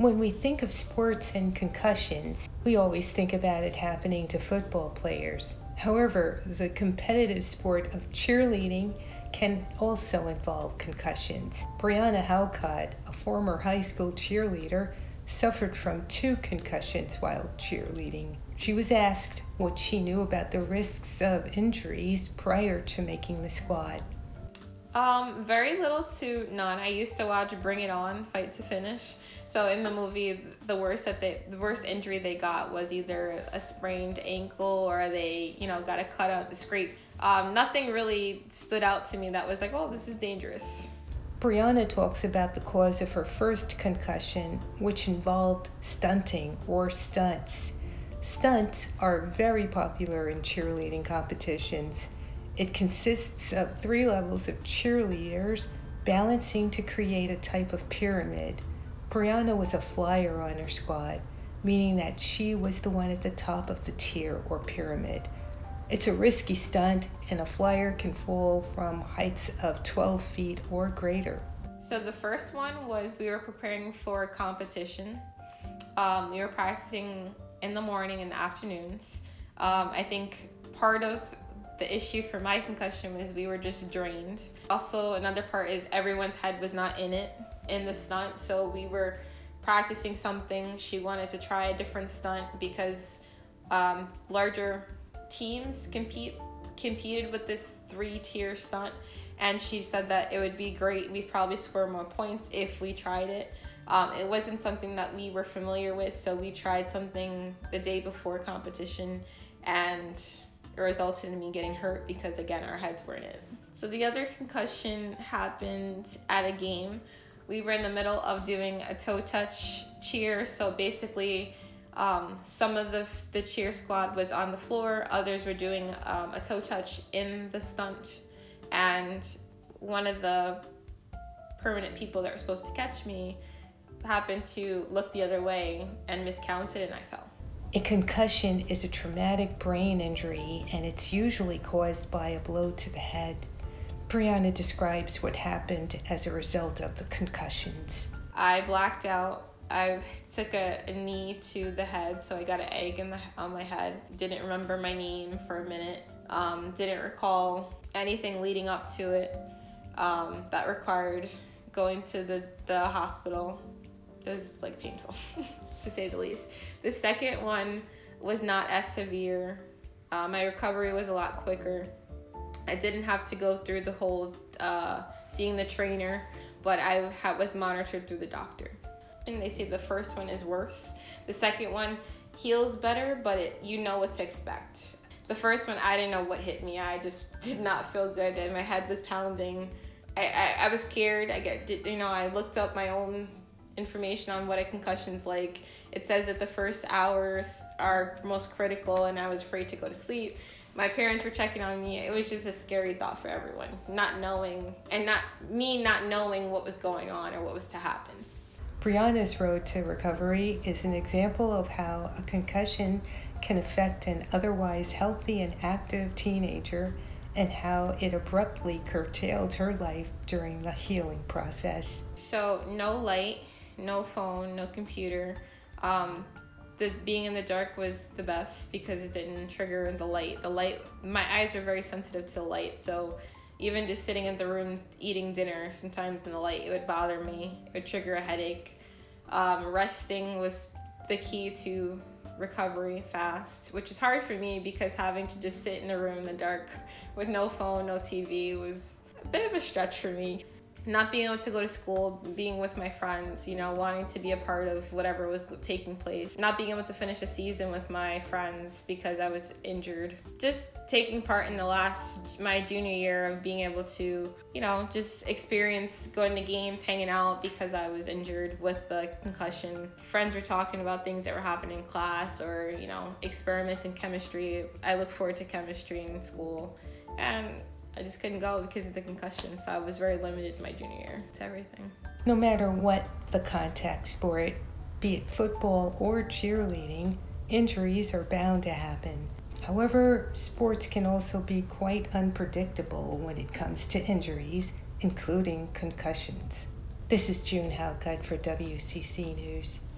When we think of sports and concussions, we always think about it happening to football players. However, the competitive sport of cheerleading can also involve concussions. Brianna Halcott, a former high school cheerleader, suffered from 2 concussions while cheerleading. She was asked what she knew about the risks of injuries prior to making the squad. Very little to none. I used to watch Bring It On, Fight to Finish. So in the movie, the worst injury they got was either a sprained ankle or they, got a cut out, a scrape. Nothing really stood out to me that was like, oh, this is dangerous. Brianna talks about the cause of her first concussion, which involved stunting or stunts. Stunts are very popular in cheerleading competitions. It consists of 3 levels of cheerleaders balancing to create a type of pyramid. Brianna was a flyer on her squad, meaning that she was the one at the top of the tier or pyramid. It's a risky stunt, and a flyer can fall from heights of 12 feet or greater. So the first one was we were preparing for a competition. We were practicing in the morning and the afternoons. I think part of the issue for my concussion was we were just drained. Also, another part is everyone's head was not in the stunt, so we were practicing something. She wanted to try a different stunt because larger teams competed with this 3-tier stunt, and she said that it would be great. We'd probably score more points if we tried it. It wasn't something that we were familiar with, so we tried something the day before competition, and it resulted in me getting hurt because, again, our heads were in it. So the other concussion happened at a game. We were in the middle of doing a toe touch cheer. So basically, some of the cheer squad was on the floor. Others were doing a toe touch in the stunt. And one of the permanent people that were supposed to catch me happened to look the other way and miscounted, and I fell. A concussion is a traumatic brain injury, and it's usually caused by a blow to the head. Brianna describes what happened as a result of the concussions. I blacked out. I took a knee to the head, so I got an egg on my head. Didn't remember my name for a minute. Didn't recall anything leading up to it that required going to the hospital. It was painful, to say the least. The second one was not as severe. My recovery was a lot quicker. I didn't have to go through the whole seeing the trainer, but I was monitored through the doctor. And they say the first one is worse. The second one heals better, but you know what to expect. The first one, I didn't know what hit me. I just did not feel good, and my head was pounding. I was scared. I looked up my own information on what a concussion's like. It says that the first hours are most critical, and I was afraid to go to sleep. My parents were checking on me. It was just a scary thought for everyone, not knowing what was going on or what was to happen. Brianna's road to recovery is an example of how a concussion can affect an otherwise healthy and active teenager, and how it abruptly curtailed her life during the healing process. So no light, no phone, no computer. Being in the dark was the best because it didn't trigger the light. My eyes were very sensitive to the light, so even just sitting in the room eating dinner, sometimes in the light, it would bother me. It would trigger a headache. Resting was the key to recovery fast, which is hard for me because having to just sit in a room in the dark with no phone, no TV was a bit of a stretch for me. Not being able to go to school, being with my friends, wanting to be a part of whatever was taking place. Not being able to finish a season with my friends because I was injured. Just taking part in my junior year of being able to, just experience going to games, hanging out because I was injured with the concussion. Friends were talking about things that were happening in class or, experiments in chemistry. I look forward to chemistry in school. And I just couldn't go because of the concussion, so I was very limited my junior year to everything. No matter what the contact sport, be it football or cheerleading, injuries are bound to happen. However, sports can also be quite unpredictable when it comes to injuries, including concussions. This is June Halcott for WCC News.